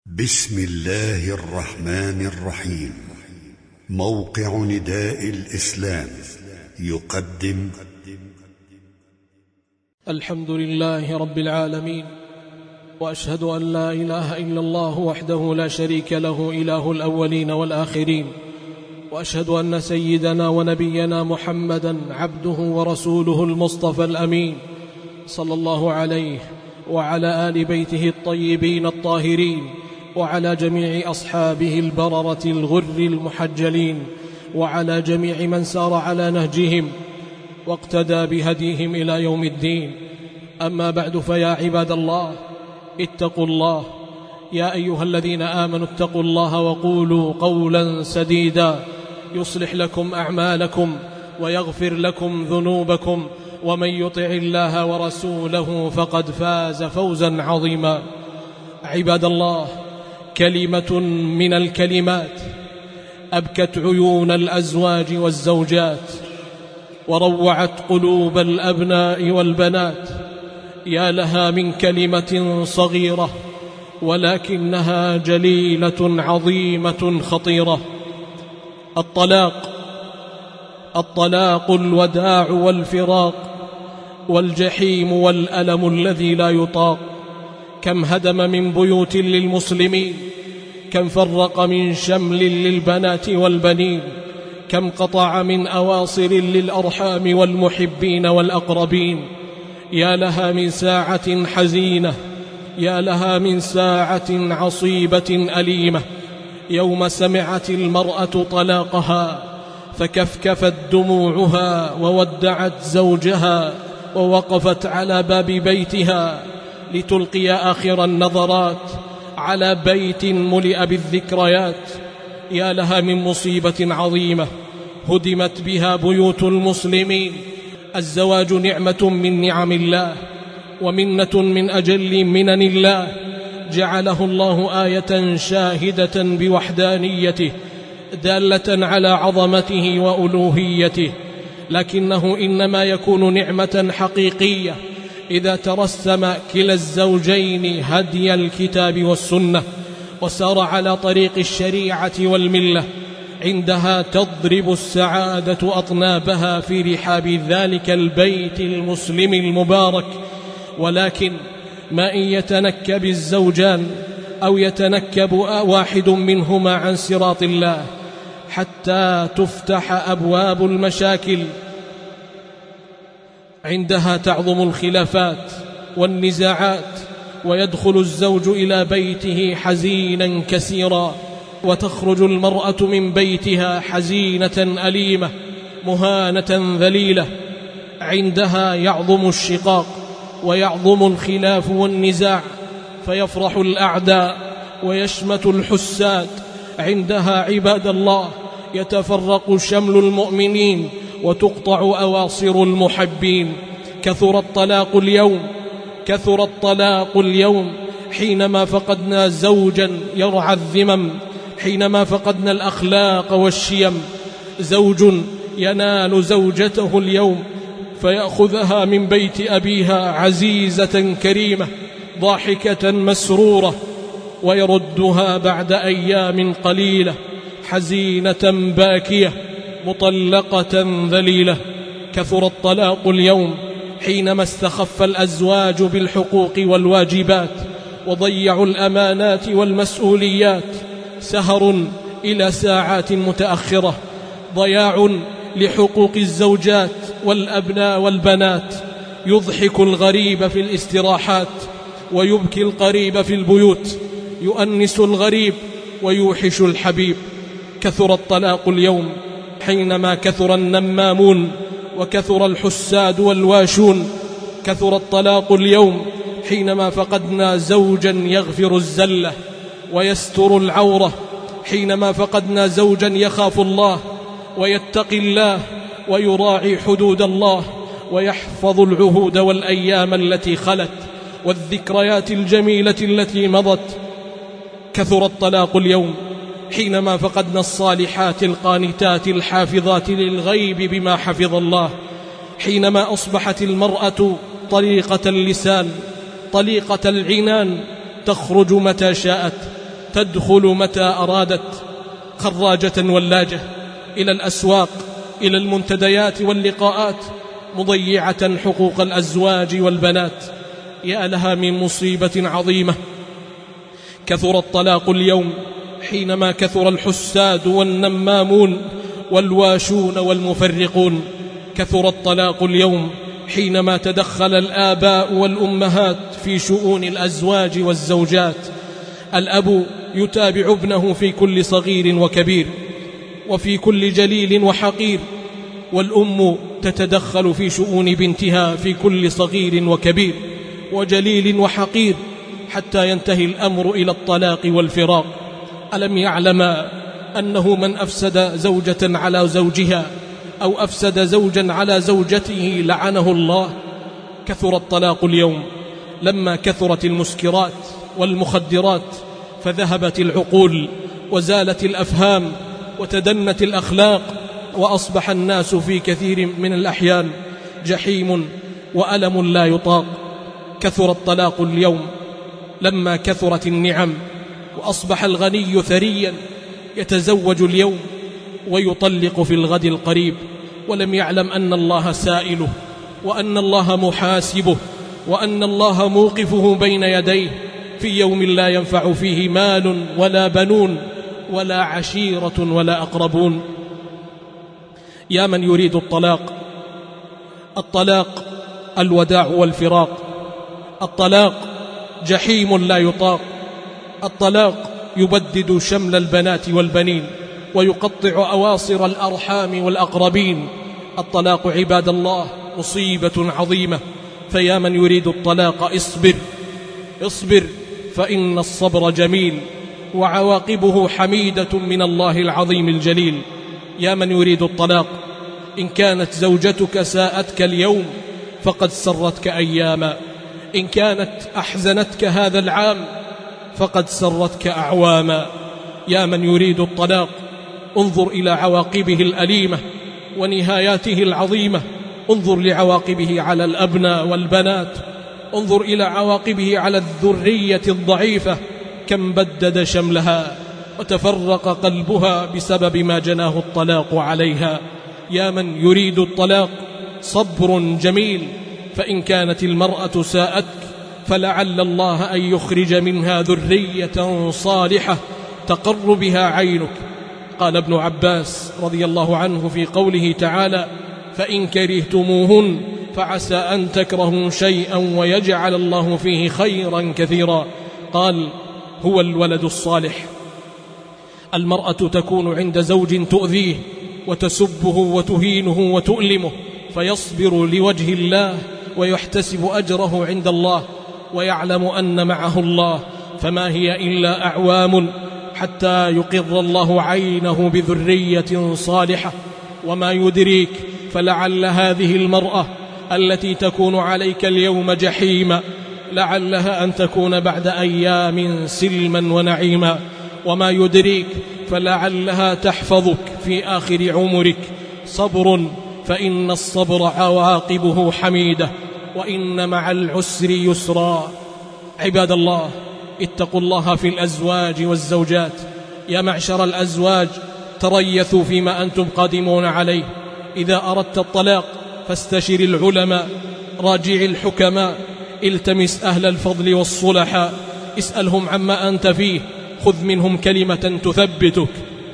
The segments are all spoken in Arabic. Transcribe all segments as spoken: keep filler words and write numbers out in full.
بسم الله الرحمن الرحيم. موقع نداء الإسلام يقدم الحمد لله رب العالمين، وأشهد أن لا إله إلا الله وحده لا شريك له إله الأولين والآخرين، وأشهد أن سيدنا ونبينا محمدا عبده ورسوله المصطفى الأمين، صلى الله عليه وعلى آل بيته الطيبين الطاهرين، وعلى جميع أصحابه البررة الغر المحجلين، وعلى جميع من سار على نهجهم واقتدى بهديهم إلى يوم الدين. أما بعد، فيا عباد الله، اتقوا الله. يا أيها الذين آمنوا اتقوا الله وقولوا قولا سديدا يصلح لكم أعمالكم ويغفر لكم ذنوبكم، ومن يطع الله ورسوله فقد فاز فوزا عظيما. عباد الله، كلمة من الكلمات أبكت عيون الأزواج والزوجات، وروعت قلوب الأبناء والبنات. يا لها من كلمة صغيرة ولكنها جليلة عظيمة خطيرة. الطلاق. الطلاق الوداع والفراق والجحيم والألم الذي لا يطاق. كم هدم من بيوت للمسلمين، كم فرق من شمل للبنات والبنين، كم قطع من أواصر للأرحام والمحبين والأقربين. يا لها من ساعة حزينة، يا لها من ساعة عصيبة أليمة، يوم سمعت المرأة طلاقها فكفكفت دموعها وودعت زوجها، ووقفت على باب بيتها لتلقي آخر النظرات على بيت ملئ بالذكريات. يا لها من مصيبة عظيمة هدمت بها بيوت المسلمين. الزواج نعمة من نعم الله، ومنة من أجل منن الله، جعله الله آية شاهدة بوحدانيته دالة على عظمته وألوهيته، لكنه إنما يكون نعمة حقيقية إذا ترسم كلا الزوجين هدي الكتاب والسنة وسار على طريق الشريعة والملة. عندها تضرب السعادة أطنابها في رحاب ذلك البيت المسلم المبارك. ولكن ما إن يتنكب الزوجان أو يتنكب واحد منهما عن صراط الله حتى تفتح أبواب المشاكل، عندها تعظم الخلافات والنزاعات، ويدخل الزوج إلى بيته حزينا كسيرا، وتخرج المرأة من بيتها حزينة أليمة مهانة ذليلة. عندها يعظم الشقاق ويعظم الخلاف والنزاع، فيفرح الأعداء ويشمت الحساد. عندها عباد الله يتفرق شمل المؤمنين وتقطع أواصر المحبين. كثر الطلاق اليوم، كثر الطلاق اليوم حينما فقدنا زوجا يرعى الذمم، حينما فقدنا الأخلاق والشيم. زوج ينال زوجته اليوم فيأخذها من بيت أبيها عزيزة كريمة ضاحكة مسرورة، ويردها بعد أيام قليلة حزينة باكية مطلقة ذليلة. كثر الطلاق اليوم حينما استخف الأزواج بالحقوق والواجبات وضيعوا الأمانات والمسؤوليات. سهر إلى ساعات متأخرة، ضياع لحقوق الزوجات والأبناء والبنات. يضحك الغريب في الاستراحات ويبكي القريب في البيوت، يؤنس الغريب ويوحش الحبيب. كثر الطلاق اليوم حينما كثر النمامون وكثر الحساد والواشون. كثر الطلاق اليوم حينما فقدنا زوجا يغفر الزلة ويستر العورة، حينما فقدنا زوجا يخاف الله ويتقي الله ويراعي حدود الله ويحفظ العهود والأيام التي خلت والذكريات الجميلة التي مضت. كثر الطلاق اليوم حينما فقدنا الصالحات القانتات الحافظات للغيب بما حفظ الله، حينما أصبحت المرأة طليقة اللسان طليقة العنان، تخرج متى شاءت تدخل متى أرادت خراجة ولاجة إلى الأسواق، إلى المنتديات واللقاءات، مضيعة حقوق الأزواج والبنات. يا لها من مصيبة عظيمة. كثر الطلاق اليوم حينما كثر الحساد والنمامون والواشون والمفرقون. كثر الطلاق اليوم حينما تدخل الآباء والأمهات في شؤون الأزواج والزوجات. الأب يتابع ابنه في كل صغير وكبير وفي كل جليل وحقير، والأم تتدخل في شؤون بنتها في كل صغير وكبير وجليل وحقير، حتى ينتهي الأمر إلى الطلاق والفراق. ألم يعلم أنه من أفسد زوجة على زوجها أو أفسد زوجا على زوجته لعنه الله؟ كثر الطلاق اليوم لما كثرت المسكرات والمخدرات، فذهبت العقول وزالت الأفهام وتدنت الأخلاق، وأصبح الناس في كثير من الأحيان جحيم وألم لا يطاق. كثر الطلاق اليوم لما كثرت النعم، وأصبح الغني ثريا يتزوج اليوم ويطلق في الغد القريب، ولم يعلم أن الله سائله، وأن الله محاسبه، وأن الله موقفه بين يديه في يوم لا ينفع فيه مال ولا بنون ولا عشيرة ولا أقربون. يا من يريد الطلاق، الطلاق الوداع والفراق. الطلاق جحيم لا يطاق. الطلاق يبدد شمل البنات والبنين ويقطع أواصر الأرحام والأقربين. الطلاق عباد الله مصيبة عظيمة، فيا من يريد الطلاق اصبر اصبر، فإن الصبر جميل وعواقبه حميدة من الله العظيم الجليل. يا من يريد الطلاق، إن كانت زوجتك ساءتك اليوم فقد سرتك أياما، إن كانت أحزنتك هذا العام فقد سرتك أعواما. يا من يريد الطلاق، انظر إلى عواقبه الأليمة ونهاياته العظيمة. انظر لعواقبه على الأبناء والبنات، انظر إلى عواقبه على الذرية الضعيفة، كم بدد شملها وتفرق قلبها بسبب ما جناه الطلاق عليها. يا من يريد الطلاق، صبر جميل، فإن كانت المرأة ساءتك فلعل الله أن يخرج منها ذرية صالحة تقر بها عينك. قال ابن عباس رضي الله عنه في قوله تعالى: فإن كرهتموهن فعسى أن تكرهوا شيئا ويجعل الله فيه خيرا كثيرا. قال: هو الولد الصالح. المرأة تكون عند زوج تؤذيه وتسبه وتهينه وتؤلمه، فيصبر لوجه الله ويحتسب أجره عند الله ويعلم أن معه الله، فما هي إلا أعوام حتى يقر الله عينه بذرية صالحة. وما يدريك، فلعل هذه المرأة التي تكون عليك اليوم جحيما لعلها أن تكون بعد أيام سلما ونعيما. وما يدريك، فلعلها تحفظك في آخر عمرك. صبر، فإن الصبر عواقبه حميدة، وإن مع العسر يسرا. عباد الله، اتقوا الله في الأزواج والزوجات. يا معشر الأزواج، تريثوا فيما أنتم قادمون عليه. إذا أردت الطلاق فاستشر العلماء، راجع الحكماء، التمس أهل الفضل والصلحاء، اسألهم عما أنت فيه، خذ منهم كلمة تثبتك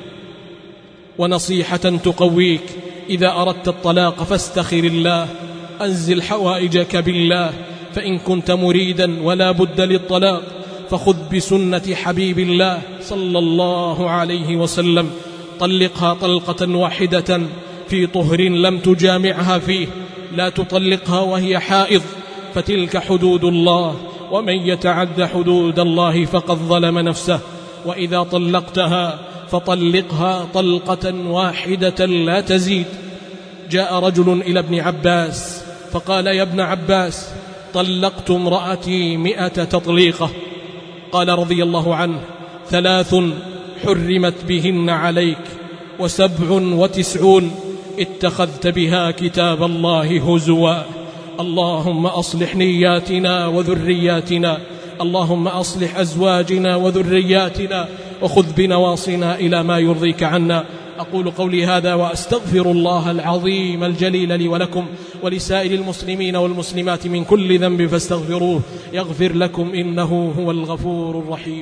ونصيحة تقويك. إذا أردت الطلاق فاستخر الله، أنزل حوائجك بالله. فإن كنت مريدا ولا بد للطلاق فخذ بسنة حبيب الله صلى الله عليه وسلم، طلقها طلقة واحدة في طهر لم تجامعها فيه، لا تطلقها وهي حائض، فتلك حدود الله، ومن يتعد حدود الله فقد ظلم نفسه. وإذا طلقتها فطلقها طلقة واحدة لا تزيد. جاء رجل إلى ابن عباس فقال: يا ابن عباس، طلقت امرأتي مئة تطليقة. قال رضي الله عنه: ثلاث حرمت بهن عليك، وسبع وتسعون اتخذت بها كتاب الله هزوا. اللهم أصلح نياتنا وذرياتنا، اللهم أصلح أزواجنا وذرياتنا وخذ بنواصينا إلى ما يرضيك عنا. أقول قولي هذا وأستغفر الله العظيم الجليل لي ولكم ولسائر المسلمين والمسلمات من كل ذنب فاستغفروه يغفر لكم إنه هو الغفور الرحيم.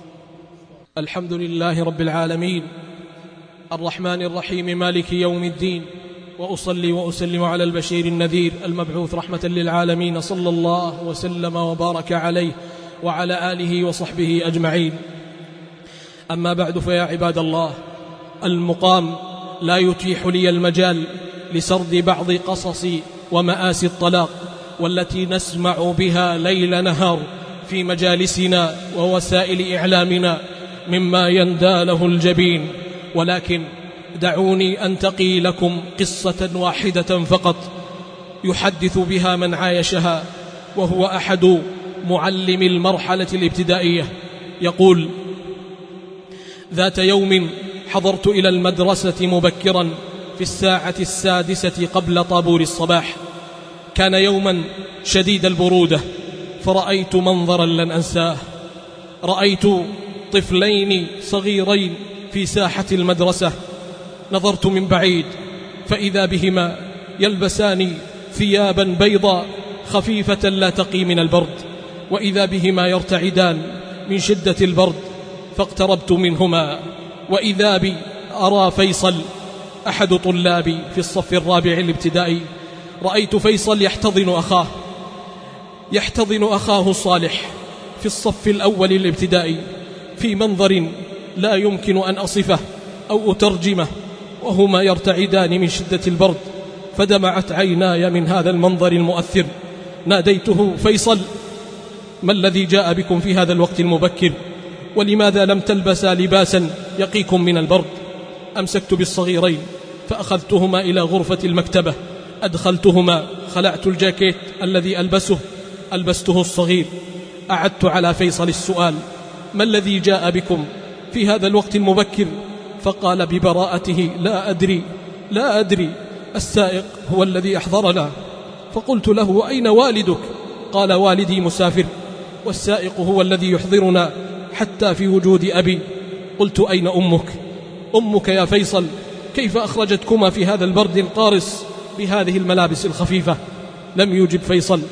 الحمد لله رب العالمين الرحمن الرحيم مالك يوم الدين، وأصلي وأسلم على البشير النذير المبعوث رحمة للعالمين صلى الله وسلم وبارك عليه وعلى آله وصحبه أجمعين. أما بعد، فيا عباد الله، المقام لا يتيح لي المجال لسرد بعض قصص ومآسي الطلاق والتي نسمع بها ليل نهار في مجالسنا ووسائل إعلامنا مما ينداله الجبين، ولكن دعوني أنتقي لكم قصة واحدة فقط يحدث بها من عايشها، وهو أحد معلم المرحلة الابتدائية. يقول: ذات يوم حضرت إلى المدرسة مبكرا في الساعة السادسة قبل طابور الصباح. كان يوما شديد البرودة، فرأيت منظرا لن أنساه. رأيت طفلين صغيرين في ساحة المدرسة. نظرت من بعيد فإذا بهما يلبسان ثيابا بيضاء خفيفة لا تقي من البرد، وإذا بهما يرتعدان من شدة البرد. فاقتربت منهما وإذا بي أرى فيصل أحد طلابي في الصف الرابع الابتدائي. رأيت فيصل يحتضن أخاه يحتضن أخاه صالح في الصف الأول الابتدائي في منظر لا يمكن أن أصفه أو أترجمه، وهما يرتعدان من شدة البرد. فدمعت عيناي من هذا المنظر المؤثر. ناديته: فيصل، ما الذي جاء بكم في هذا الوقت المبكر؟ ولماذا لم تلبسا لباسا يقيكم من البرد؟ أمسكت بالصغيرين فأخذتهما إلى غرفة المكتبة، أدخلتهما، خلعت الجاكيت الذي ألبسه ألبسته الصغير. أعدت على فيصل السؤال: ما الذي جاء بكم في هذا الوقت المبكر؟ فقال ببراءته: لا أدري لا أدري السائق هو الذي أحضرنا. فقلت له: أين والدك؟ قال: والدي مسافر، والسائق هو الذي يحضرنا حتى في وجود أبي. قلت: أين أمك؟ أمك يا فيصل كيف أخرجتكما في هذا البرد القارس بهذه الملابس الخفيفة؟ لم يجب فيصل،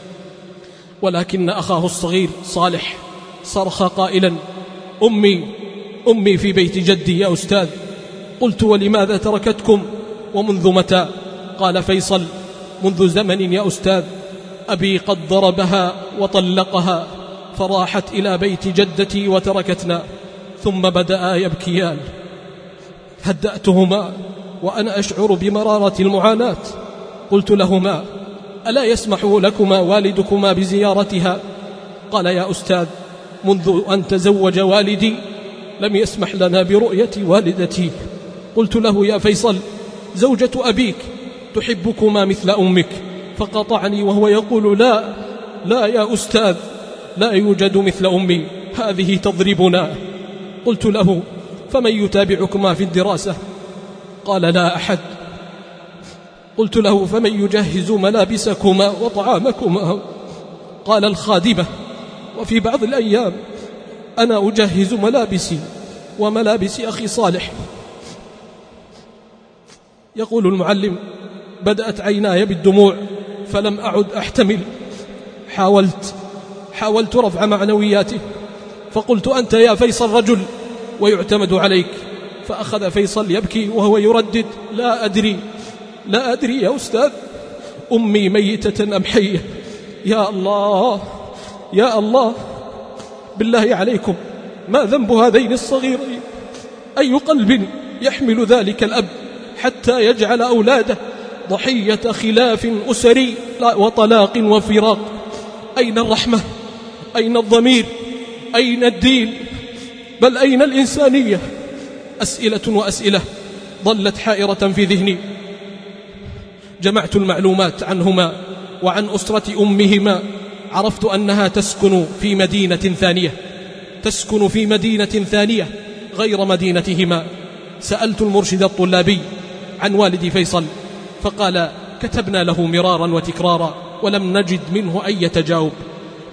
ولكن أخاه الصغير صالح صرخ قائلا: أمي أمي في بيت جدي يا أستاذ. قلت: ولماذا تركتكم ومنذ متى؟ قال فيصل: منذ زمن يا أستاذ، أبي قد ضربها وطلقها فراحت إلى بيت جدتي وتركتنا. ثم بدأ يبكيان. هدأتهما وأنا أشعر بمرارة المعاناة. قلت لهما: ألا يسمح لكما والدكما بزيارتها؟ قال: يا أستاذ، منذ أن تزوج والدي لم يسمح لنا برؤية والدتي. قلت له: يا فيصل، زوجة أبيك تحبكما مثل أمك. فقطعني وهو يقول: لا لا يا أستاذ، لا يوجد مثل أمي، هذه تضربنا. قلت له: فمن يتابعكما في الدراسة؟ قال: لا أحد. قلت له: فمن يجهز ملابسكما وطعامكما؟ قال: الخادمة، وفي بعض الأيام أنا أجهز ملابسي وملابس أخي صالح. يقول المعلم: بدأت عيناي بالدموع فلم أعد أحتمل. حاولت حاولت رفع معنوياته، فقلت: أنت يا فيصل رجل ويعتمد عليك. فأخذ فيصل يبكي وهو يردد: لا أدري لا أدري يا أستاذ، أمي ميتة أم حية؟ يا الله يا الله، بالله عليكم ما ذنب هذين الصغيرين؟ أي قلب يحمل ذلك الأب حتى يجعل أولاده ضحية خلاف أسري وطلاق وفراق؟ أين الرحمة؟ أين الضمير؟ أين الدين؟ بل أين الإنسانية؟ أسئلة وأسئلة ظلت حائرة في ذهني. جمعت المعلومات عنهما وعن أسرة أمهما. عرفت أنها تسكن في مدينة ثانية تسكن في مدينة ثانية غير مدينتهما. سألت المرشد الطلابي عن والد فيصل، فقال: كتبنا له مرارا وتكرارا ولم نجد منه أي تجاوب.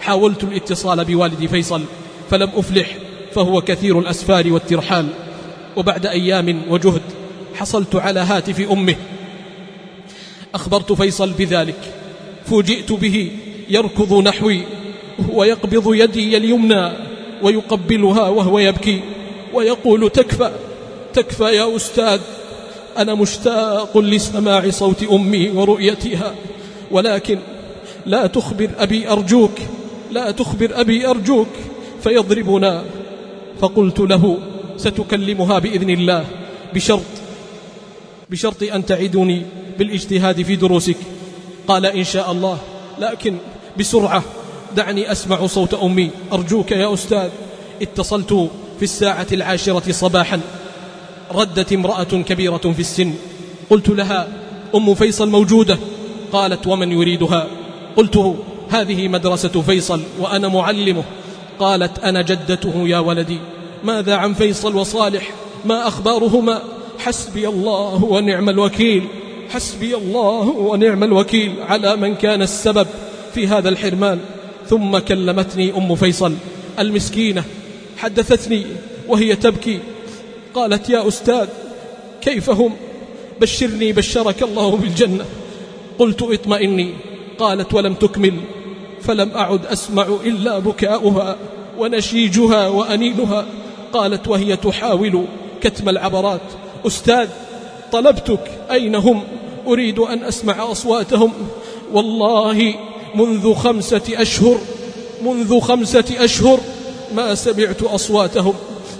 حاولت الاتصال بوالد فيصل فلم أفلح، فهو كثير الأسفار والترحال. وبعد أيام وجهد حصلت على هاتف أمه، أخبرت فيصل بذلك، فوجئت به يركض نحوي ويقبض يدي اليمنى ويقبلها وهو يبكي ويقول: تكفى تكفى يا أستاذ، أنا مشتاق لسماع صوت أمي ورؤيتها، ولكن لا تخبر أبي أرجوك، لا تخبر أبي أرجوك فيضربنا. فقلت له: ستكلمها بإذن الله، بشرط بشرط أن تعدني بالاجتهاد في دروسك. قال: إن شاء الله، لكن بسرعة، دعني أسمع صوت أمي أرجوك يا أستاذ. اتصلت في الساعة العاشرة صباحا، ردت امرأة كبيرة في السن، قلت لها: أم فيصل موجودة؟ قالت: ومن يريدها؟ قلت: هذه مدرسة فيصل وأنا معلمه. قالت: أنا جدته يا ولدي، ماذا عن فيصل وصالح؟ ما أخبارهما؟ حسبي الله ونعم الوكيل، حسبي الله ونعم الوكيل على من كان السبب في هذا الحرمان. ثم كلمتني أم فيصل المسكينة، حدثتني وهي تبكي، قالت: يا أستاذ كيف هم؟ بشرني بشرك الله بالجنة. قلت: اطمئني. قالت ولم تكمل، فلم أعد أسمع إلا بكاؤها ونشيجها وأنينها. قالت وهي تحاول كتم العبرات: أستاذ طلبتك، أين هم؟ أريد أن أسمع أصواتهم، والله منذ خمسة أشهر منذ خمسة أشهر ما سمعت أصواتهم.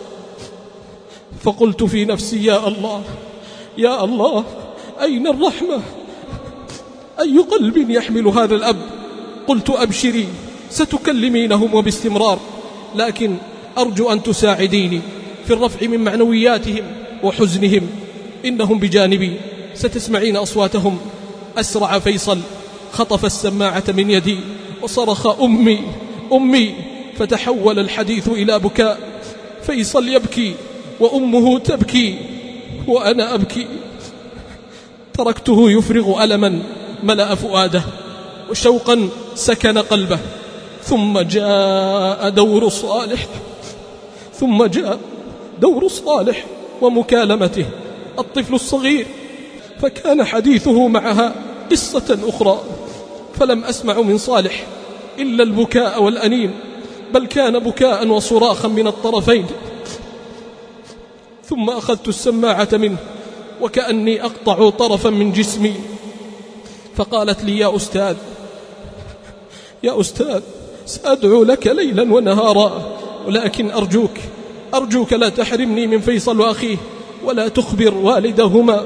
فقلت في نفسي: يا الله يا الله، أين الرحمة؟ أي قلب يحمل هذا الأب؟ قلت: أبشري، ستكلمينهم وباستمرار، لكن أرجو أن تساعديني في الرفع من معنوياتهم وحزنهم، إنهم بجانبي، ستسمعين أصواتهم. أسرع فيصل، خطف السماعة من يدي وصرخ: أمي أمي! فتحول الحديث إلى بكاء. فيصل يبكي وأمه تبكي وأنا أبكي. تركته يفرغ ألما ملأ فؤاده وشوقا سكن قلبه. ثم جاء دور صالح ثم جاء دور صالح ومكالمته الطفل الصغير، فكان حديثه معها قصة أخرى. فلم أسمع من صالح إلا البكاء والأنين، بل كان بكاء وصراخا من الطرفين. ثم أخذت السماعة منه وكأني أقطع طرفا من جسمي، فقالت لي: يا أستاذ يا أستاذ سأدعو لك ليلا ونهارا، ولكن أرجوك أرجوك لا تحرمني من فيصل وأخيه، ولا تخبر والدهما.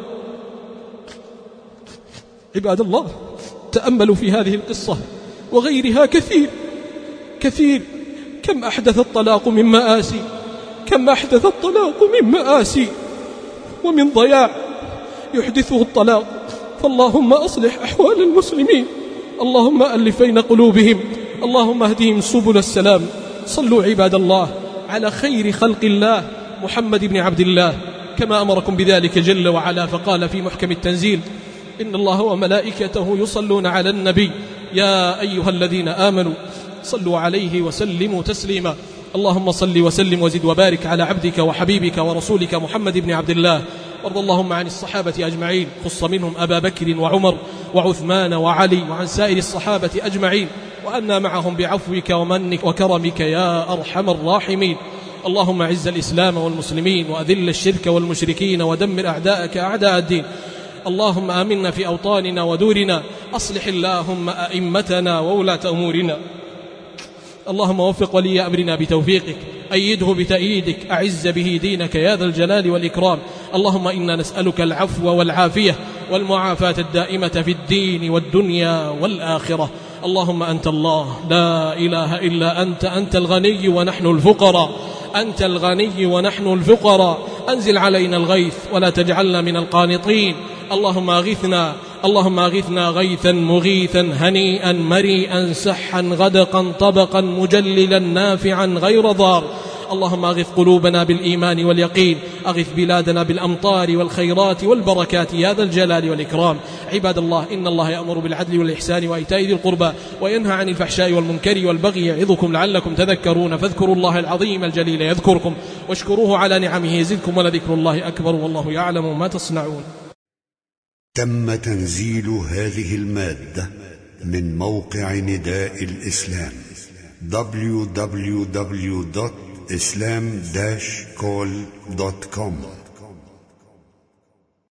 عباد الله، تأملوا في هذه القصة وغيرها كثير كثير. كم أحدث الطلاق من مآسي، كم أحدث الطلاق من مآسي ومن ضياع يحدثه الطلاق. فاللهم أصلح أحوال المسلمين، اللهم ألف بين قلوبهم، اللهم اهدهم سبل السلام. صلوا عباد الله على خير خلق الله محمد بن عبد الله كما أمركم بذلك جل وعلا، فقال في محكم التنزيل: إن الله وملائكته يصلون على النبي يا أيها الذين آمنوا صلوا عليه وسلموا تسليما. اللهم صل وسلم وزد وبارك على عبدك وحبيبك ورسولك محمد بن عبد الله. وارض اللهم عن الصحابة أجمعين، خص منهم أبا بكر وعمر وعثمان وعلي، وعن سائر الصحابة أجمعين، وأنا معهم بعفوك ومنك وكرمك يا أرحم الراحمين. اللهم أعز الإسلام والمسلمين، وأذل الشرك والمشركين، ودمر أعداءك أعداء الدين. اللهم آمنا في أوطاننا ودورنا، أصلح اللهم أئمتنا وولاة أمورنا. اللهم وفق ولي أمرنا بتوفيقك، أيده بتأييدك، أعز به دينك يا ذا الجلال والإكرام. اللهم إنا نسألك العفو والعافية والمعافاة الدائمة في الدين والدنيا والآخرة. اللهم أنت الله لا إله إلا أنت، أنت الغني ونحن الفقراء، أنت الغني ونحن الفقراء. أنزل علينا الغيث ولا تجعلنا من القانطين. اللهم أغثنا اللهم أغثنا غيثا مغيثا هنيئا مريئا سحا غدقا طبقا مجللا نافعا غير ضار. اللهم أغث قلوبنا بالإيمان واليقين، أغث بلادنا بالأمطار والخيرات والبركات يا ذا الجلال والإكرام. عباد الله، إن الله يأمر بالعدل والإحسان وإيتاء ذي القربى وينهى عن الفحشاء والمنكر والبغي يعظكم لعلكم تذكرون، فاذكروا الله العظيم الجليل يذكركم واشكروه على نعمه يزدكم ولذكر الله أكبر والله يعلم ما تصنعون. تم تنزيل هذه المادة من موقع نداء الإسلام دبليو دبليو دبليو دوت إسلام داش كول دوت كوم.